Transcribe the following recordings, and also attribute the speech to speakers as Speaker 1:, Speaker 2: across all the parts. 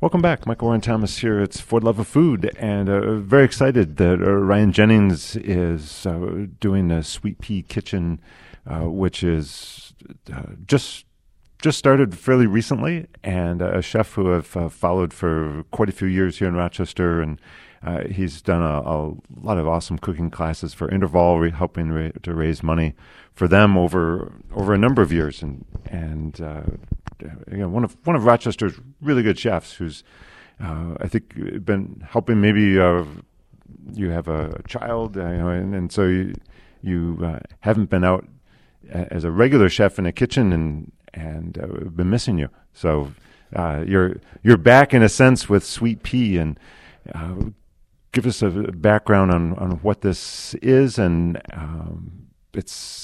Speaker 1: Welcome back. Michael Warren Thomas here. It's For the Love of Food, and very excited that Ryan Jennings is doing a Sweet Pea Kitchen, which is just started fairly recently, and a chef who I've followed for quite a few years here in Rochester, and he's done a lot of awesome cooking classes for Interval, helping to raise money for them over a number of years, and again, one of Rochester's really good chefs, who's I think been helping. Maybe you have a child, and so you haven't been out as a regular chef in a kitchen, and we've been missing you. So you're back in a sense with Sweet Pea, and give us a background on what this is, and it's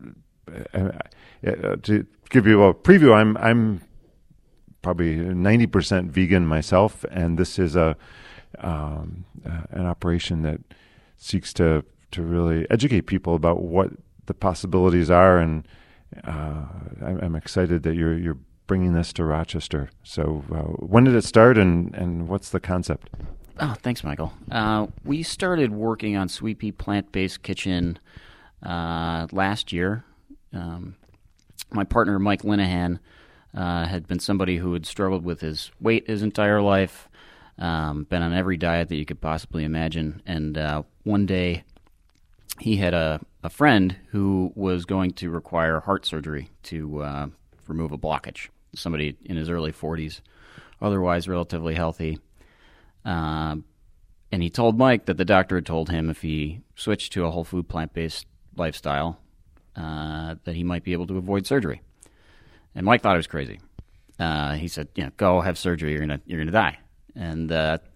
Speaker 1: to give you a preview. I'm probably 90% vegan myself, and this is an operation that seeks to really educate people about what the possibilities are, and I'm excited that you're bringing this to Rochester. So when did it start, and what's the concept?
Speaker 2: Oh, thanks, Michael. We started working on Sweet Pea Plant-Based Kitchen last year. My partner, Mike Linehan, had been somebody who had struggled with his weight his entire life, been on every diet that you could possibly imagine, and one day he had a friend who was going to require heart surgery to remove a blockage. Somebody in his early 40s, otherwise relatively healthy. And he told Mike that the doctor had told him if he switched to a whole food plant-based lifestyle, that he might be able to avoid surgery. And Mike thought it was crazy. He said, go have surgery, you're gonna die. And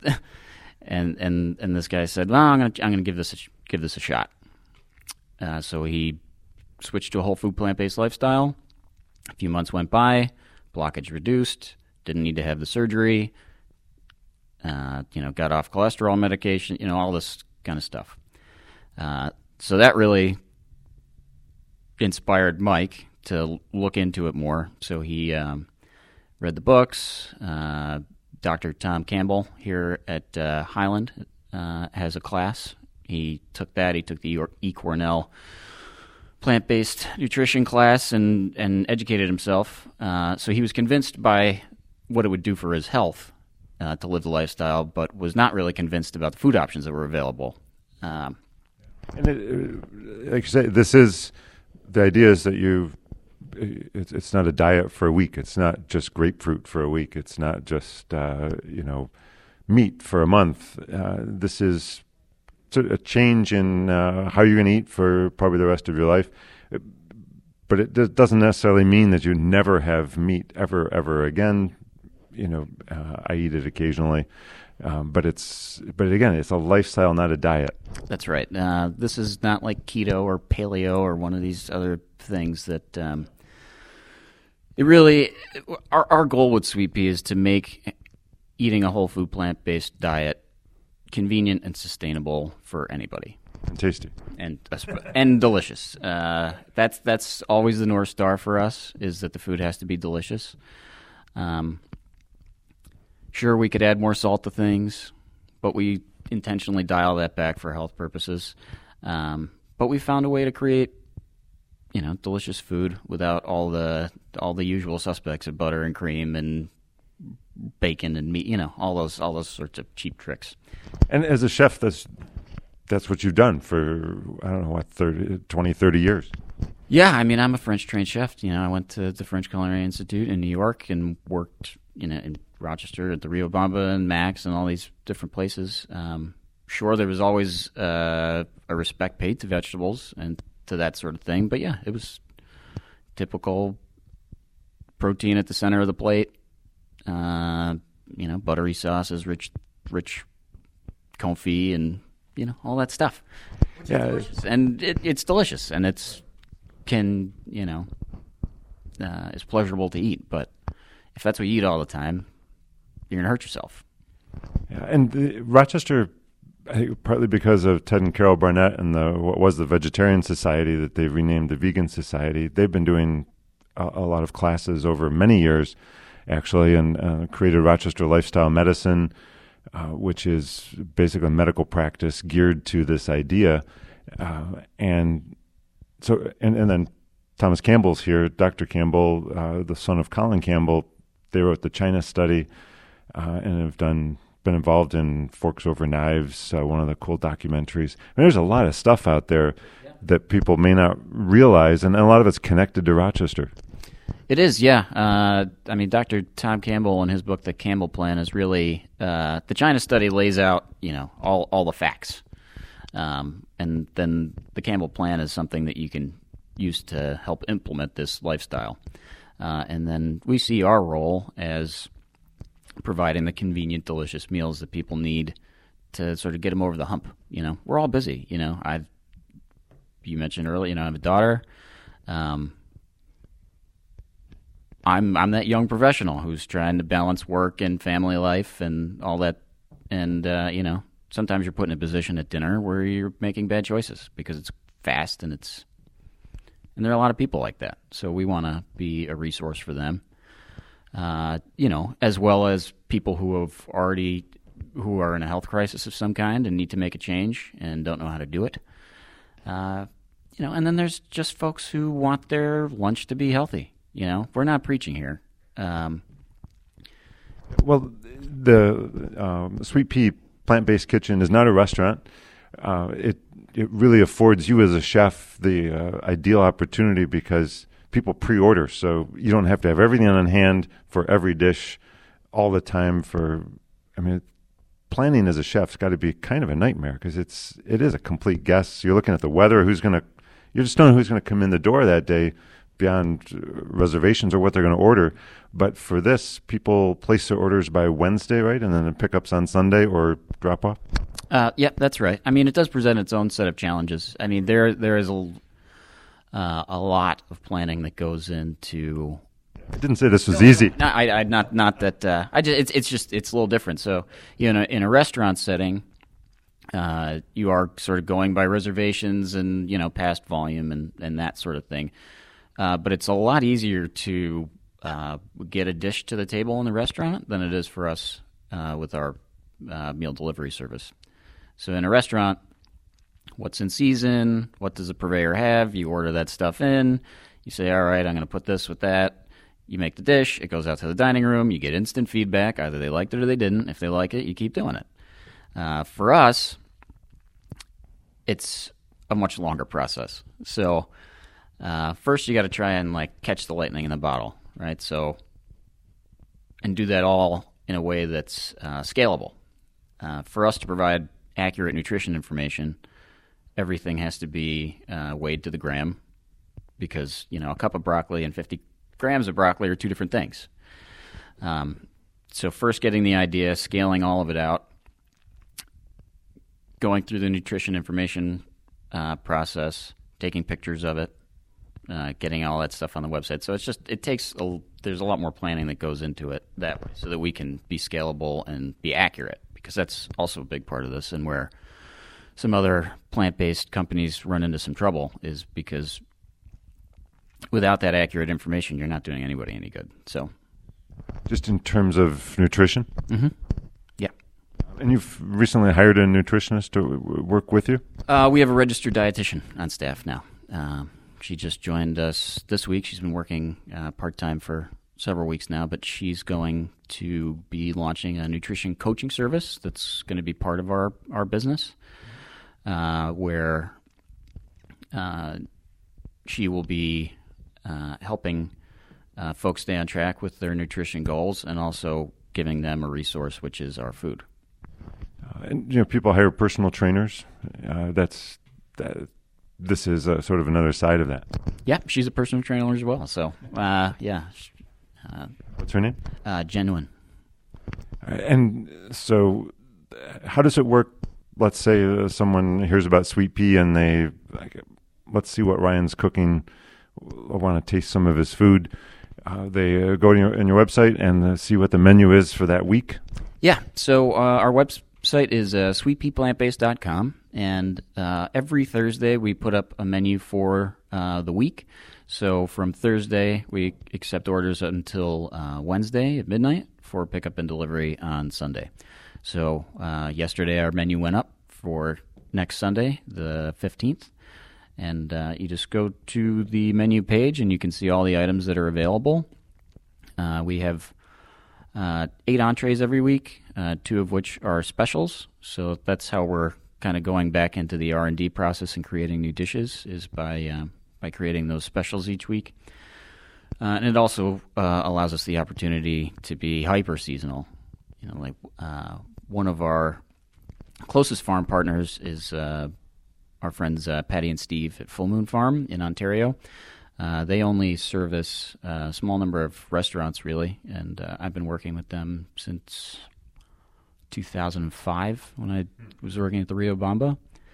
Speaker 2: and this guy said, well, I'm gonna give this a shot. So he switched to a whole food plant-based lifestyle. A few months went by, blockage reduced, didn't need to have the surgery, got off cholesterol medication, all this kind of stuff. So that really inspired Mike to look into it more. So he read the books. Dr. Tom Campbell here at Highland has a class. He took that. He took the E. Cornell plant-based nutrition class and educated himself. So he was convinced by what it would do for his health to live the lifestyle, but was not really convinced about the food options that were available.
Speaker 1: And like you say, the idea is that it's not a diet for a week. It's not just grapefruit for a week. It's not just meat for a month. This is a change in how you're going to eat for probably the rest of your life. But it doesn't necessarily mean that you never have meat ever again. I eat it occasionally, but again, it's a lifestyle, not a diet.
Speaker 2: That's right. This is not like keto or paleo or one of these other things that it really. Our goal with Sweet Pea is to make eating a whole food plant-based diet convenient and sustainable for anybody.
Speaker 1: And tasty.
Speaker 2: And delicious. That's always the North Star for us, is that the food has to be delicious. Sure, we could add more salt to things, but we intentionally dial that back for health purposes. But we found a way to create, delicious food without all the usual suspects of butter and cream and bacon and meat, all those sorts of cheap tricks.
Speaker 1: And as a chef, that's what you've done for, 20, 30 years.
Speaker 2: Yeah, I'm a French-trained chef. I went to the French Culinary Institute in New York and worked, in Rochester at the Rio Bamba and Max and all these different places. Sure, there was always a respect paid to vegetables and to that sort of thing. But yeah, it was typical protein at the center of the plate. Buttery sauces, rich confit, and all that stuff.
Speaker 1: Yeah,
Speaker 2: and it's delicious, and it's pleasurable to eat. But if that's what you eat all the time, you're gonna hurt yourself.
Speaker 1: Yeah, and Rochester, I think partly because of Ted and Carol Barnett and what was the Vegetarian Society that they've renamed the Vegan Society, they've been doing a lot of classes over many years. actually, and created Rochester Lifestyle Medicine, which is basically a medical practice geared to this idea. And then Thomas Campbell's here, Dr. Campbell, the son of Colin Campbell. They wrote the China study and have been involved in Forks Over Knives, one of the cool documentaries. There's a lot of stuff out there that people may not realize, and a lot of it's connected to Rochester.
Speaker 2: It is, yeah. Dr. Tom Campbell in his book, The Campbell Plan, is really the China study lays out, all the facts, and then the Campbell Plan is something that you can use to help implement this lifestyle, and then we see our role as providing the convenient, delicious meals that people need to sort of get them over the hump. We're all busy. You mentioned earlier, I have a daughter. I'm that young professional who's trying to balance work and family life and all that. And, sometimes you're put in a position at dinner where you're making bad choices because it's fast and there are a lot of people like that. So we want to be a resource for them. As well as people who are in a health crisis of some kind and need to make a change and don't know how to do it. And then there's just folks who want their lunch to be healthy. We're not preaching here.
Speaker 1: Well, the Sweet Pea Plant-Based Kitchen is not a restaurant. It really affords you as a chef the ideal opportunity because people pre-order, so you don't have to have everything on hand for every dish all the time. Planning as a chef's got to be kind of a nightmare because it is a complete guess. You're looking at the weather, you just don't know who's going to come in the door that day beyond reservations or what they're going to order. But for this, people place their orders by Wednesday, right? And then the pickups on Sunday or drop off?
Speaker 2: Yeah, that's right. It does present its own set of challenges. There is a lot of planning that goes into.
Speaker 1: I didn't say this was easy.
Speaker 2: No, I not that. It's a little different. So, in a restaurant setting, you are sort of going by reservations and past volume and that sort of thing. But it's a lot easier to get a dish to the table in the restaurant than it is for us with our meal delivery service. So in a restaurant, what's in season? What does the purveyor have? You order that stuff in. You say, all right, I'm going to put this with that. You make the dish. It goes out to the dining room. You get instant feedback. Either they liked it or they didn't. If they like it, you keep doing it. For us, it's a much longer process. So first you got to try and catch the lightning in the bottle, right? So, and do that all in a way that's scalable. For us to provide accurate nutrition information, everything has to be weighed to the gram because, a cup of broccoli and 50 grams of broccoli are two different things. So first getting the idea, scaling all of it out, going through the nutrition information process, taking pictures of it, getting all that stuff on the website. So there's a lot more planning that goes into it that way so that we can be scalable and be accurate, because that's also a big part of this, and where some other plant-based companies run into some trouble is because without that accurate information, you're not doing anybody any good. So,
Speaker 1: just in terms of nutrition?
Speaker 2: Mm-hmm. Yeah.
Speaker 1: And you've recently hired a nutritionist to work with you?
Speaker 2: We have a registered dietitian on staff now. She just joined us this week. She's been working part-time for several weeks now, but she's going to be launching a nutrition coaching service that's going to be part of our business, where she will be helping folks stay on track with their nutrition goals and also giving them a resource, which is our food.
Speaker 1: And people hire personal trainers. This is sort of another side of that.
Speaker 2: Yeah, she's a personal trainer as well. So, yeah.
Speaker 1: What's her name?
Speaker 2: Genuine.
Speaker 1: And so, how does it work? Let's say someone hears about Sweet Pea and they let's see what Ryan's cooking. I want to taste some of his food. They go to your website and see what the menu is for that week.
Speaker 2: Yeah. So our website is sweetpeaplantbased.com, and every Thursday we put up a menu for the week. So from Thursday, we accept orders until Wednesday at midnight for pickup and delivery on Sunday. So yesterday our menu went up for next Sunday, the 15th. And you just go to the menu page and you can see all the items that are available. We have 8 entrees every week, 2 of which are specials. So that's how we're kind of going back into the R&D process and creating new dishes, is by creating those specials each week. And it also allows us the opportunity to be hyper seasonal. You know, like one of our closest farm partners is our friends Patty and Steve at Full Moon Farm in Ontario. They only service a small number of restaurants, really, and I've been working with them since 2005 when I was working at the Rio Bamba.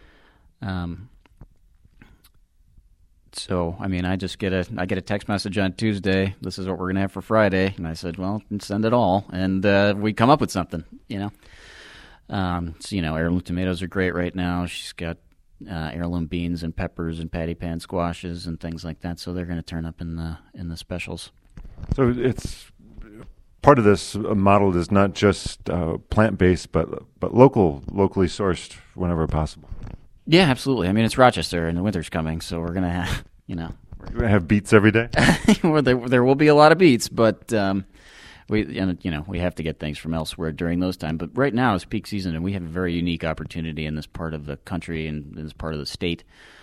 Speaker 2: So, I mean, I get a text message on Tuesday, this is what we're going to have for Friday, and I said, well, send it all, and we come up with something, you know. So, you know, heirloom tomatoes are great right now. She's got heirloom beans and peppers and patty pan squashes and things like that, so they're going to turn up in the specials.
Speaker 1: So it's part of this model is not just plant-based, but locally sourced whenever possible.
Speaker 2: Yeah, absolutely. I mean, it's Rochester and the winter's coming, so we're going to have, you know.
Speaker 1: We're going to have beets every day?
Speaker 2: Well, there will be a lot of beets, but we have to get things from elsewhere during those times. But right now is peak season, and we have a very unique opportunity in this part of the country and in this part of the state.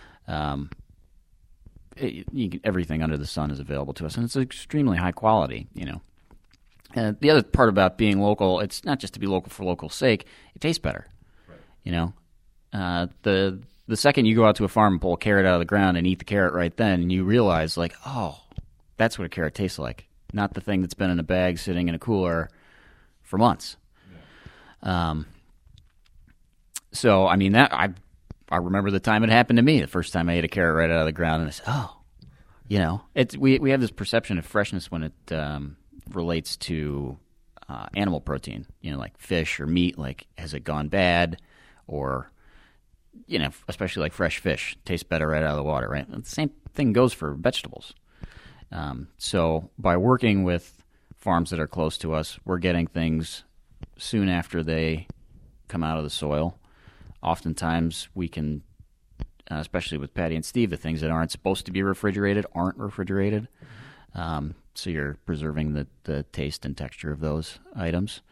Speaker 2: Everything under the sun is available to us, and it's extremely high quality, you know. The other part about being local, it's not just to be local for local's sake. It tastes better, right. You know. The second you go out to a farm and pull a carrot out of the ground and eat the carrot right then, you realize, like, oh, that's what a carrot tastes like, not the thing that's been in a bag sitting in a cooler for months. Yeah. So, I mean, that I remember the time it happened to me, the first time I ate a carrot right out of the ground, and I said, oh, you know, we have this perception of freshness when it relates to animal protein, you know, like fish or meat, like, has it gone bad, or, you know, especially like fresh fish, tastes better right out of the water, right? And the same thing goes for vegetables. So by working with farms that are close to us, we're getting things soon after they come out of the soil. Oftentimes we can, especially with Patty and Steve, the things that aren't supposed to be refrigerated aren't refrigerated. So you're preserving the taste and texture of those items.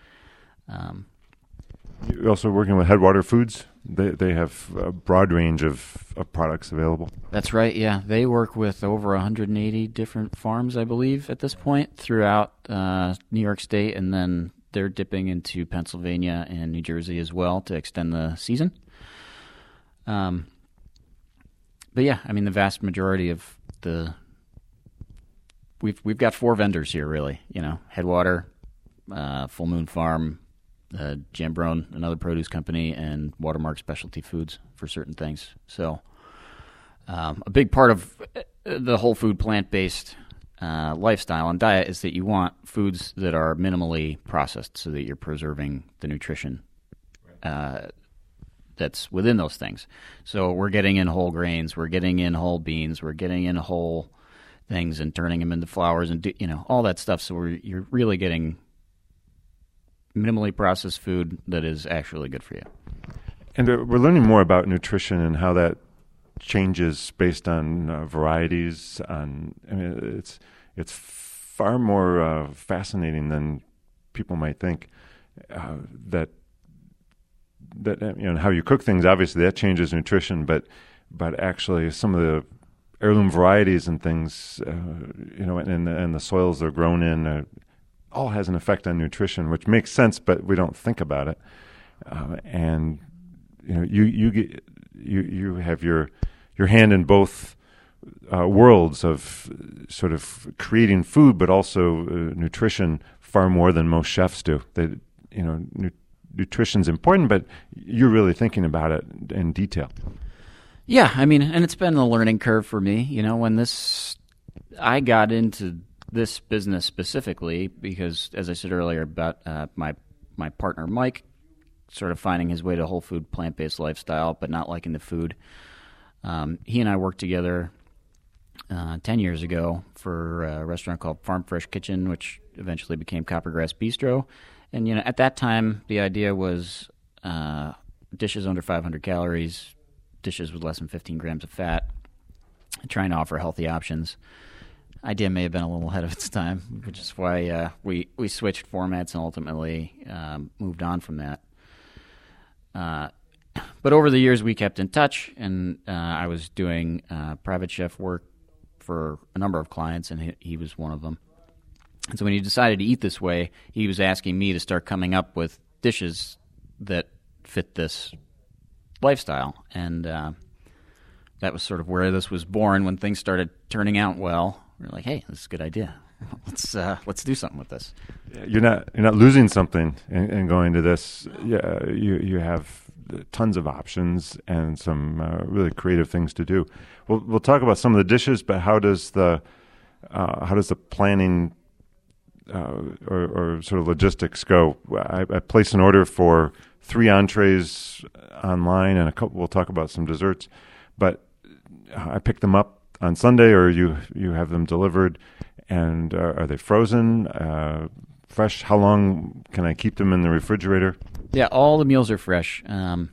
Speaker 1: You're also working with Headwater Foods. They have a broad range of products available. That's
Speaker 2: right, yeah. They work with over 180 different farms, I believe, at this point, throughout New York State, and then they're dipping into Pennsylvania and New Jersey as well to extend the season. But yeah, I mean, the vast majority of we've got 4 vendors here, really. You know, Headwater, Full Moon Farm, Jambrone, another produce company, and Watermark Specialty Foods for certain things. So a big part of the whole food plant-based lifestyle and diet is that you want foods that are minimally processed so that you're preserving the nutrition that's within those things. So we're getting in whole grains, we're getting in whole beans, we're getting in whole things and turning them into flours and, you know, all that stuff. So you're really getting minimally processed food that is actually good for you.
Speaker 1: And we're learning more about nutrition and how that changes based on varieties. I mean, it's far more fascinating than people might think. That you know, how you cook things, obviously that changes nutrition, but actually some of the heirloom varieties and things, you know, and the soils they're grown in. All has an effect on nutrition, which makes sense, but we don't think about it. And you know, you have your hand in both worlds of sort of creating food, but also nutrition far more than most chefs do. That, you know, nutrition's important, but you're really thinking about it in detail.
Speaker 2: Yeah, I mean, and it's been a learning curve for me. You know, when I got into this business specifically because, as I said earlier, about my partner Mike sort of finding his way to whole food plant-based lifestyle but not liking the food. He and I worked together 10 years ago for a restaurant called Farm Fresh Kitchen, which eventually became Coppergrass Bistro. And, at that time, the idea was dishes under 500 calories, dishes with less than 15 grams of fat, trying to offer healthy options. Idea may have been a little ahead of its time, which is why we switched formats and ultimately moved on from that. But over the years, we kept in touch, and I was doing private chef work for a number of clients, and he was one of them. And so when he decided to eat this way, he was asking me to start coming up with dishes that fit this lifestyle. And that was sort of where this was born. When things started turning out well, we were like, hey, this is a good idea. Let's do something with this.
Speaker 1: You're not losing something in going to this. Yeah, you have tons of options and some really creative things to do. We'll talk about some of the dishes, but how does the planning or sort of logistics go? I place an order for 3 entrees online and a couple. We'll talk about some desserts, but I pick them up on Sunday, or you have them delivered, and are they frozen, fresh? How long can I keep them in the refrigerator?
Speaker 2: Yeah, all the meals are fresh, and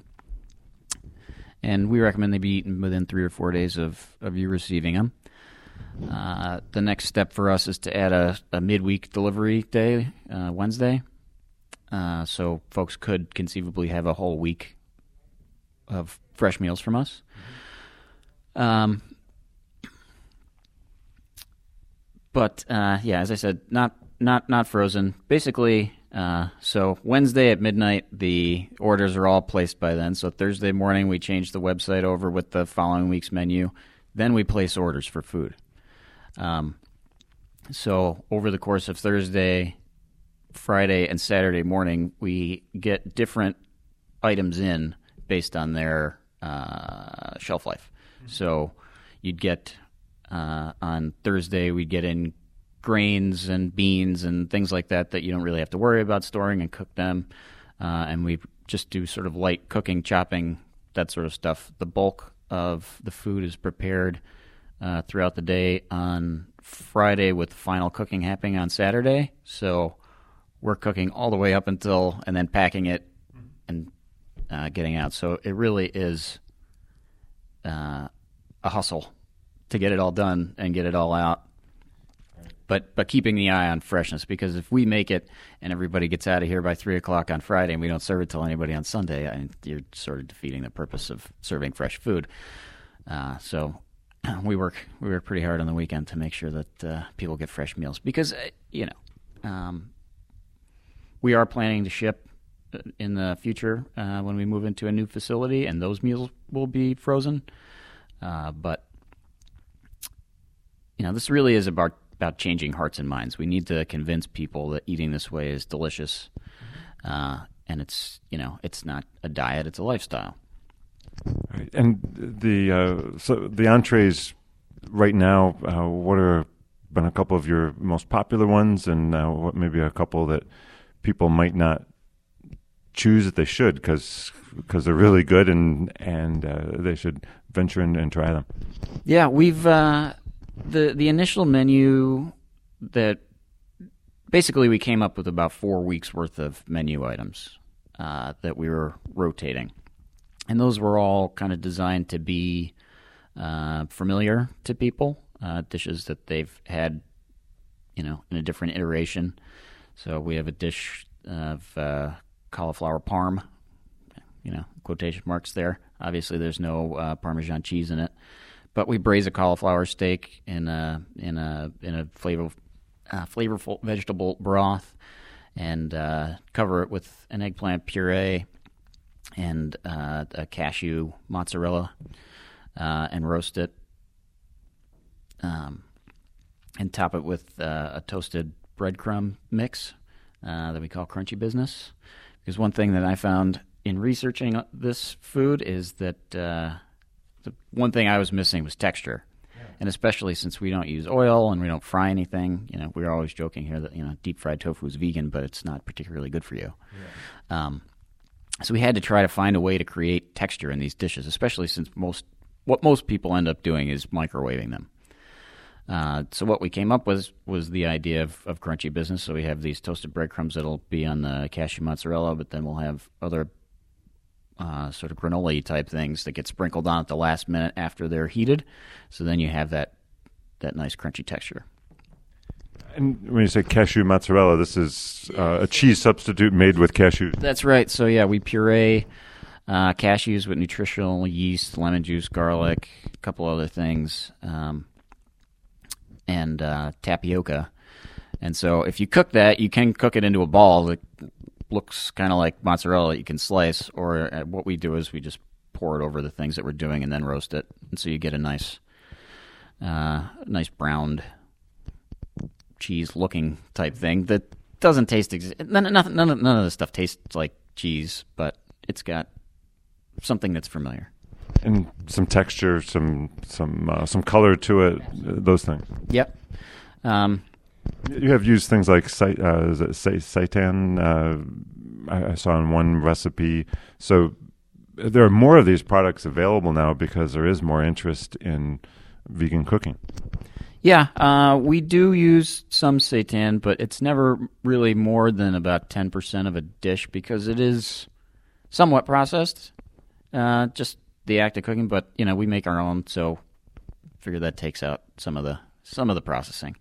Speaker 2: we recommend they be eaten within 3 or 4 days of you receiving them. The next step for us is to add a midweek delivery day, Wednesday, so folks could conceivably have a whole week of fresh meals from us. But as I said, not frozen. Basically, so Wednesday at midnight, the orders are all placed by then. So Thursday morning, we change the website over with the following week's menu. Then we place orders for food. So over the course of Thursday, Friday, and Saturday morning, we get different items in based on their shelf life. So you'd get on Thursday, we'd get in grains and beans and things like that you don't really have to worry about storing and cook them. And we just do sort of light cooking, chopping, that sort of stuff. The bulk of the food is prepared throughout the day on Friday, with the final cooking happening on Saturday. So we're cooking all the way up until, and then packing it and getting out. So it really is a hustle to get it all done and get it all out. But keeping the eye on freshness, because if we make it and everybody gets out of here by 3 o'clock on Friday and we don't serve it to anybody on Sunday, you're sort of defeating the purpose of serving fresh food. So we work pretty hard on the weekend to make sure that people get fresh meals, because we are planning to ship in the future when we move into a new facility, and those meals will be frozen. But this really is about changing hearts and minds. We need to convince people that eating this way is delicious, and it's not a diet; it's a lifestyle.
Speaker 1: Right. And the entrees right now, what are been a couple of your most popular ones, and what maybe a couple that people might not choose that they should, because they're really good and they should venture in and try them.
Speaker 2: Yeah, we've the initial menu that basically we came up with about 4 weeks worth of menu items that we were rotating. And those were all kind of designed to be familiar to people, dishes that they've had, in a different iteration. So we have a dish of cauliflower parm, quotation marks there. Obviously, there's no Parmesan cheese in it, but we braise a cauliflower steak in a flavorful vegetable broth, and cover it with an eggplant puree and a cashew mozzarella, and roast it, and top it with a toasted breadcrumb mix that we call Crunchy Business. Because one thing that I found in researching this food is that the one thing I was missing was texture. Yeah. And especially since we don't use oil and we don't fry anything, we're always joking here that, deep fried tofu is vegan, but it's not particularly good for you. Yeah. So we had to try to find a way to create texture in these dishes, especially since what most people end up doing is microwaving them. So what we came up with was the idea of crunchy business. So we have these toasted breadcrumbs that'll be on the cashew mozzarella, but then we'll have other sort of granola type things that get sprinkled on at the last minute after they're heated. So then you have that nice crunchy texture.
Speaker 1: And when you say cashew mozzarella, this is a cheese substitute made with cashews.
Speaker 2: That's right. So yeah, we puree cashews with nutritional yeast, lemon juice, garlic, a couple other things, and tapioca. And so if you cook that, you can cook it into a ball that looks kind of like mozzarella that you can slice, or what we do is we just pour it over the things that we're doing and then roast it. And so you get a nice browned cheese-looking type thing that doesn't taste none of the stuff tastes like cheese, but it's got something that's familiar
Speaker 1: and some texture, some color to it. Those things.
Speaker 2: Yep.
Speaker 1: You have used things like seitan. I saw in one recipe. So there are more of these products available now because there is more interest in vegan cooking.
Speaker 2: Yeah, we do use some seitan, but it's never really more than about 10% of a dish because it is somewhat processed, just the act of cooking. But we make our own, so figure that takes out some of the processing.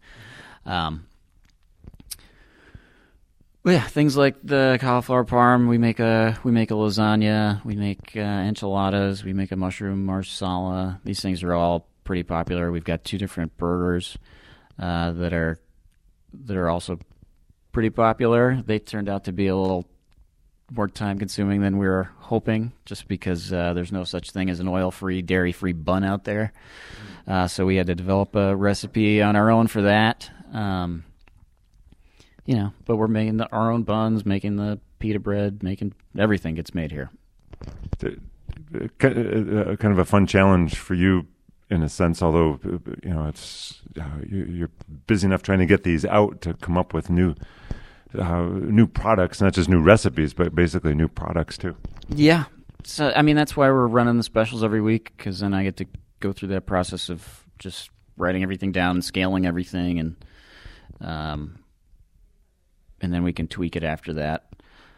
Speaker 2: Things like the cauliflower parm. We make a lasagna. We make enchiladas. We make a mushroom marsala. These things are all pretty popular. We've got 2 different burgers that are also pretty popular. They turned out to be a little more time consuming than we were hoping, just because there's no such thing as an oil-free, dairy-free bun out there. So we had to develop a recipe on our own for that. But we're making our own buns, making the pita bread, making everything gets made here.
Speaker 1: Kind of a fun challenge for you, in a sense, although it's you're busy enough trying to get these out to come up with new products, not just new recipes, but basically new products too. Yeah,
Speaker 2: so that's why we're running the specials every week, because then I get to go through that process of just writing everything down, scaling everything, and then we can tweak it after that.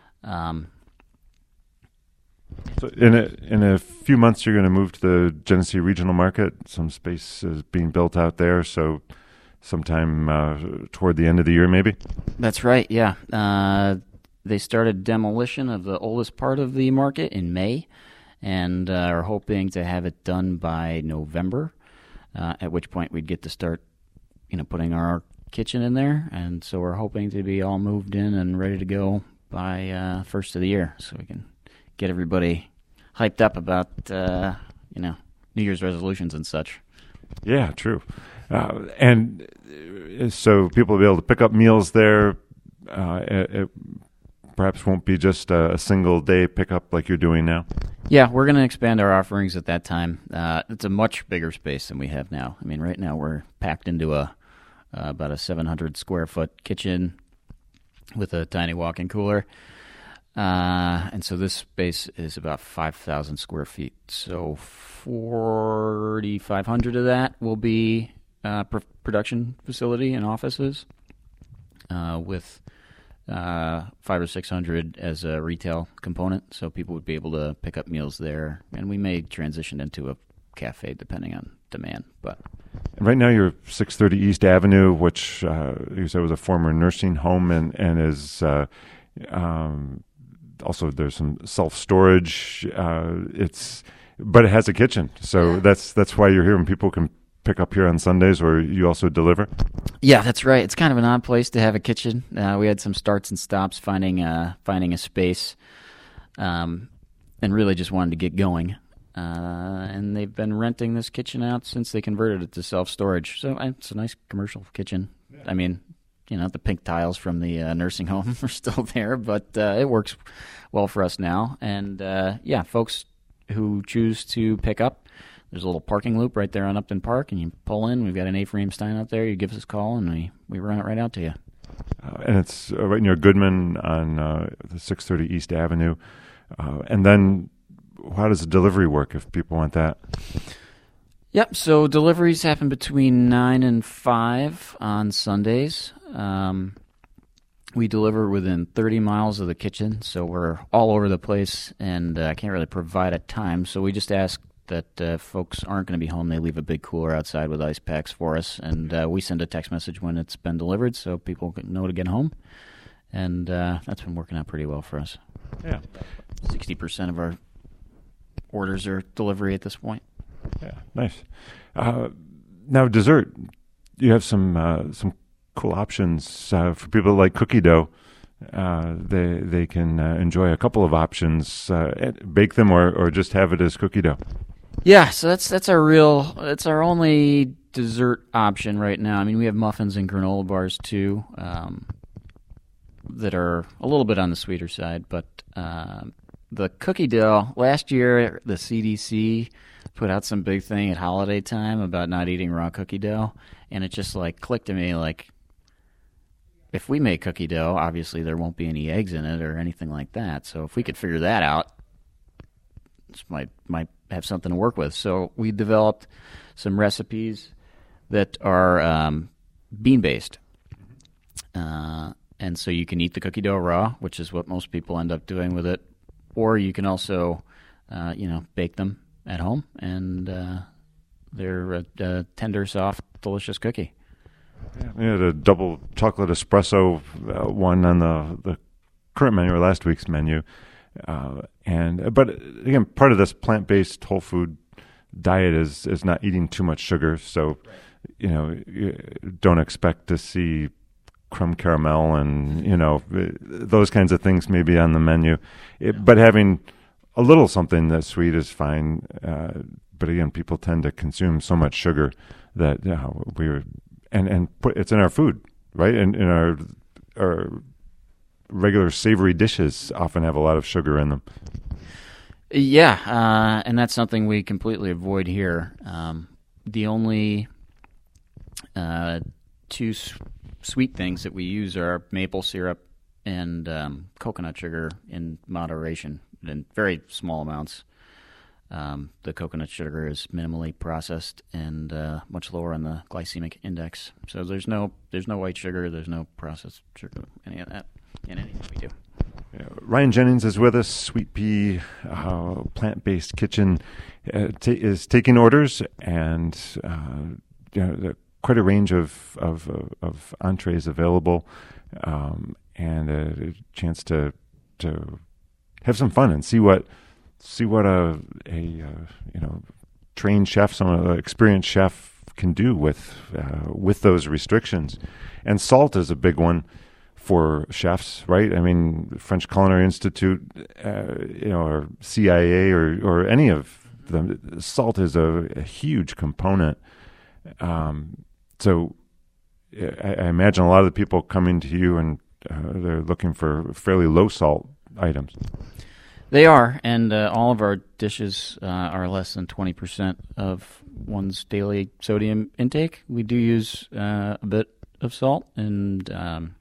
Speaker 1: So in a few months, you're going to move to the Genesee Regional Market. Some space is being built out there, so sometime toward the end of the year, maybe?
Speaker 2: That's right, yeah. They started demolition of the oldest part of the market in May, and are hoping to have it done by November, at which point we'd get to start putting our kitchen in there. And so we're hoping to be all moved in and ready to go by first of the year, so we can get everybody hyped up about New Year's resolutions and such.
Speaker 1: Yeah, true. And so people will be able to pick up meals there. It perhaps won't be just a single day pickup like you're doing now.
Speaker 2: Yeah, we're going to expand our offerings at that time. It's a much bigger space than we have now. Right now we're packed into about a 700 square foot kitchen with a tiny walk-in cooler. And so this space is about 5,000 square feet. So 4,500 of that will be production facility and offices, with 500 or 600 as a retail component. So people would be able to pick up meals there, and we may transition into a cafe depending on demand. But
Speaker 1: right now you're 630 East Avenue, which you said was a former nursing home, and is also there's some self-storage. But it has a kitchen, so that's why you're here, and people can pick up here on Sundays, or you also deliver?
Speaker 2: Yeah, that's right. It's kind of an odd place to have a kitchen. We had some starts and stops finding a space, and really just wanted to get going. And they've been renting this kitchen out since they converted it to self-storage. So it's a nice commercial kitchen. Yeah. The pink tiles from the nursing home are still there, but it works well for us now. And folks who choose to pick up, there's a little parking loop right there on Upton Park, and you pull in. We've got an A-frame sign out there. You give us a call, and we run it right out to you.
Speaker 1: And it's right near Goodman on the 630 East Avenue. And then how does the delivery work if people want that?
Speaker 2: Yep, so deliveries happen between 9 and 5 on Sundays. We deliver within 30 miles of the kitchen, so we're all over the place, and I can't really provide a time, so we just ask that folks aren't going to be home. They leave a big cooler outside with ice packs for us, and we send a text message when it's been delivered so people can know to get home, and that's been working out pretty well for us.
Speaker 1: Yeah.
Speaker 2: 60% of our orders are delivery at this point.
Speaker 1: Yeah, nice. Now, dessert. You have some cool options for people that like cookie dough. They can enjoy a couple of options: bake them or just have it as cookie dough.
Speaker 2: Yeah, so that's our only dessert option right now. I mean, we have muffins and granola bars too, that are a little bit on the sweeter side. But the cookie dough, last year the CDC put out some big thing at holiday time about not eating raw cookie dough, and it just like clicked to me like, if we make cookie dough, obviously there won't be any eggs in it or anything like that. So if we could figure that out, this might have something to work with. So we developed some recipes that are bean-based. And so you can eat the cookie dough raw, which is what most people end up doing with it. Or you can also, bake them at home, and they're a tender, soft, delicious cookie.
Speaker 1: Yeah, we had a double chocolate espresso one on the current menu or last week's menu, but again, part of this plant-based whole food diet is not eating too much sugar. So, you don't expect to see crumb caramel and those kinds of things maybe on the menu, but having a little something that's sweet is fine. But again, people tend to consume so much sugar that it's in our food, right? And in our regular savory dishes often have a lot of sugar in them.
Speaker 2: Yeah, and that's something we completely avoid here. The only two sweet things that we use are maple syrup and coconut sugar in moderation, in very small amounts. The coconut sugar is minimally processed and much lower on the glycemic index. So there's no white sugar, there's no processed sugar, any of that in anything we do.
Speaker 1: Yeah. Ryan Jennings is with us. Sweet Pea Plant-Based Kitchen is taking orders, and quite a range of entrees available, and a chance to have some fun and see what a trained chef, some experienced chef can do with those restrictions. And salt is a big one for chefs, right? I mean, French Culinary Institute, or CIA, or any of them, salt is a huge component. So I imagine a lot of the people coming to you and they're looking for fairly low salt items.
Speaker 2: They are, and all of our dishes are less than 20% of one's daily sodium intake. We do use a bit of salt, and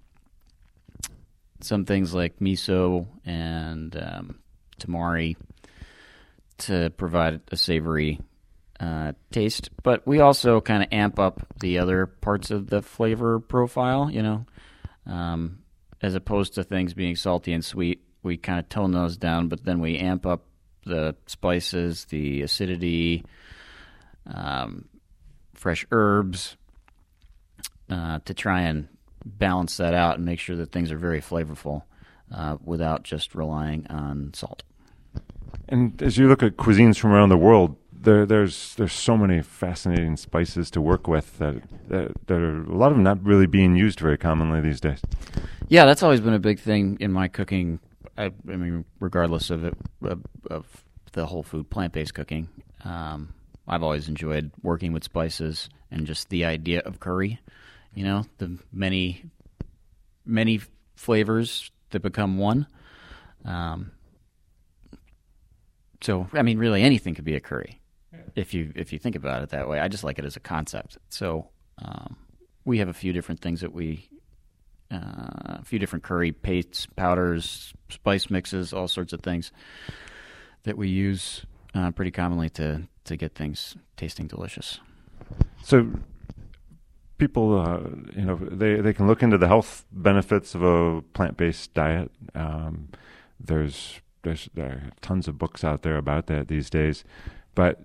Speaker 2: some things like miso and tamari to provide a savory taste. But we also kind of amp up the other parts of the flavor profile, as opposed to things being salty and sweet. We kind of tone those down, but then we amp up the spices, the acidity, fresh herbs, to try and balance that out and make sure that things are very flavorful without just relying on salt.
Speaker 1: And as you look at cuisines from around the world, there's so many fascinating spices to work with that are a lot of them not really being used very commonly these days.
Speaker 2: Yeah, that's always been a big thing in my cooking. I mean, regardless of the whole food plant-based cooking, I've always enjoyed working with spices and just the idea of curry. The many flavors that become one. So, I mean, really anything could be a curry if you think about it that way. I just like it as a concept. So, we have a few different things that a few different curry pastes, powders, spice mixes, all sorts of things that we use pretty commonly to to get things tasting delicious.
Speaker 1: So people, they can look into the health benefits of a plant-based diet. There are tons of books out there about that these days, but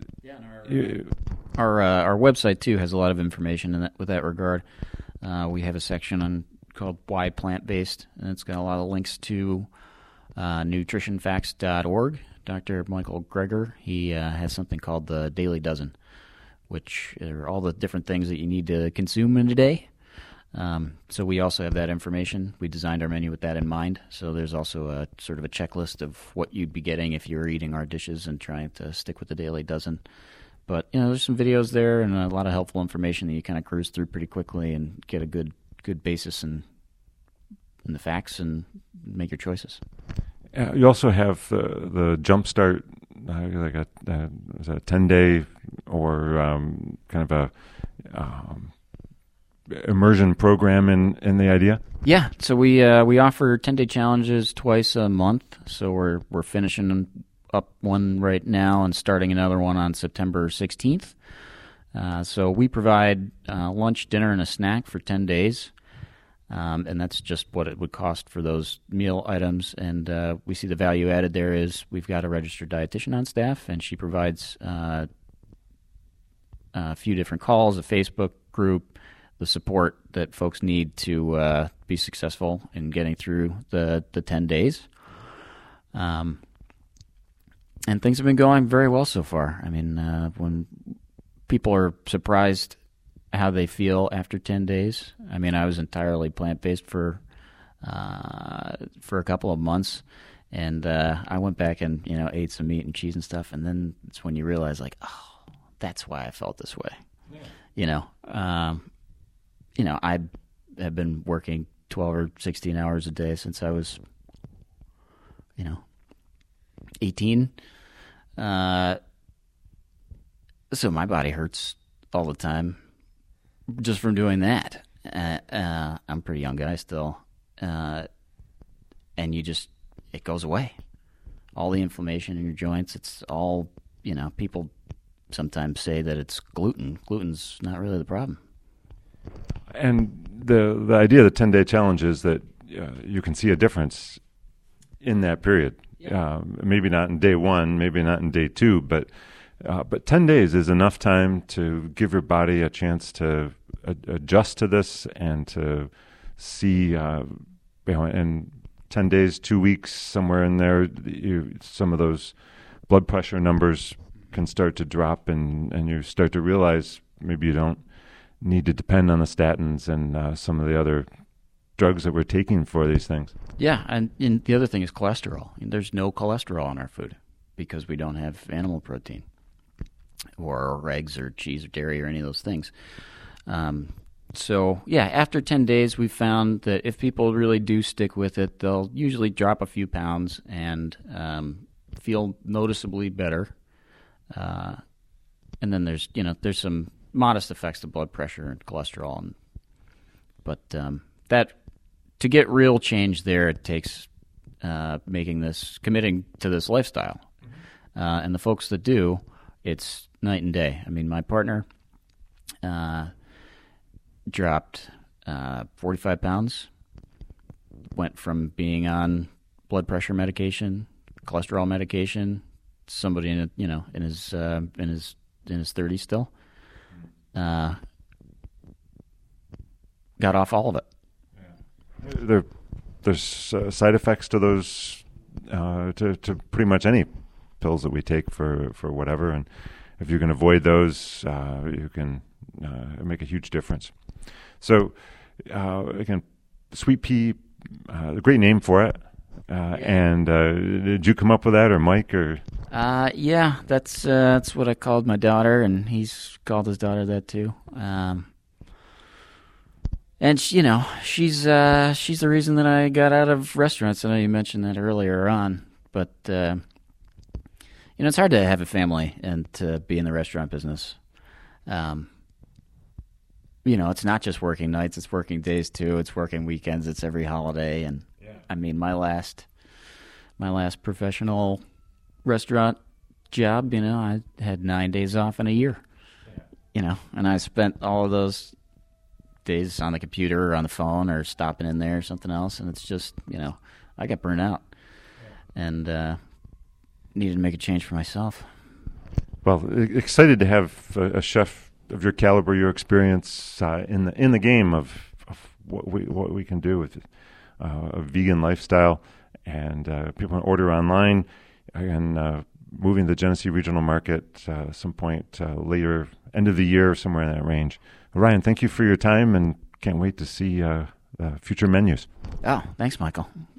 Speaker 2: our website too has a lot of information with that regard. We have a section called Why Plant-Based, and it's got a lot of links to nutritionfacts.org. Dr. Michael Greger, he has something called the Daily Dozen, which are all the different things that you need to consume in a day. So we also have that information. We designed our menu with that in mind. So there's also a sort of a checklist of what you'd be getting if you were eating our dishes and trying to stick with the Daily Dozen. But there's some videos there and a lot of helpful information that you kind of cruise through pretty quickly and get a good basis in the facts and make your choices.
Speaker 1: You also have the Jumpstart, like a 10-day or kind of a immersion program in the idea.
Speaker 2: Yeah, so we offer 10-day challenges twice a month. So we're finishing up one right now and starting another one on September 16th. So we provide lunch, dinner, and a snack for 10 days. And that's just what it would cost for those meal items. And we see the value added there is we've got a registered dietitian on staff, and she provides a few different calls, a Facebook group, the support that folks need to be successful in getting through the 10 days. And things have been going very well so far. I mean, when people are surprised how they feel after 10 days. I mean, I was entirely plant-based for a couple of months, and I went back and ate some meat and cheese and stuff, and then it's when you realize, like, oh, that's why I felt this way. Yeah. I have been working 12 or 16 hours a day since I was, 18. So my body hurts all the time just from doing that. I'm a pretty young guy still. And it goes away. All the inflammation in your joints, it's all, people sometimes say that it's gluten. Gluten's not really the problem.
Speaker 1: And the idea of the 10-day challenge is that you can see a difference in that period. Yeah. Maybe not in day one, maybe not in day two, but 10 days is enough time to give your body a chance to adjust to this and to see, in 10 days, 2 weeks, somewhere in there, some of those blood pressure numbers can start to drop, and you start to realize maybe you don't need to depend on the statins and some of the other drugs that we're taking for these things.
Speaker 2: Yeah, and the other thing is cholesterol. There's no cholesterol in our food because we don't have animal protein or eggs or cheese or dairy or any of those things. So, yeah, after 10 days, we found that if people really do stick with it, they'll usually drop a few pounds and feel noticeably better. And then there's some modest effects to blood pressure and cholesterol. But that to get real change there, it takes committing to this lifestyle. And the folks that do, it's night and day. I mean, my partner dropped 45 pounds, went from being on blood pressure medication, cholesterol medication, somebody in his 30s still, got off all of it.
Speaker 1: There's side effects to those, to pretty much any pills that we take for whatever, and if you can avoid those, you can make a huge difference. So, again, Sweet Pea, a great name for it. And did you come up with that, or Mike, or?
Speaker 2: Yeah, that's what I called my daughter, and he's called his daughter that too. And she's the reason that I got out of restaurants. I know you mentioned that earlier on, but it's hard to have a family and to be in the restaurant business. It's not just working nights; it's working days too. It's working weekends. It's every holiday, and I mean, my last professional restaurant job, I had 9 days off in a year. And I spent all of those days on the computer or on the phone or stopping in there or something else, and it's just, I got burnt out and needed to make a change for myself.
Speaker 1: Well, excited to have a chef of your caliber, your experience in the game of what we can do with a vegan lifestyle, and people can order online and moving the Genesee regional market some point later, end of the year, somewhere in that range. Ryan, thank you for your time, and can't wait to see future menus.
Speaker 2: Oh, thanks, Michael.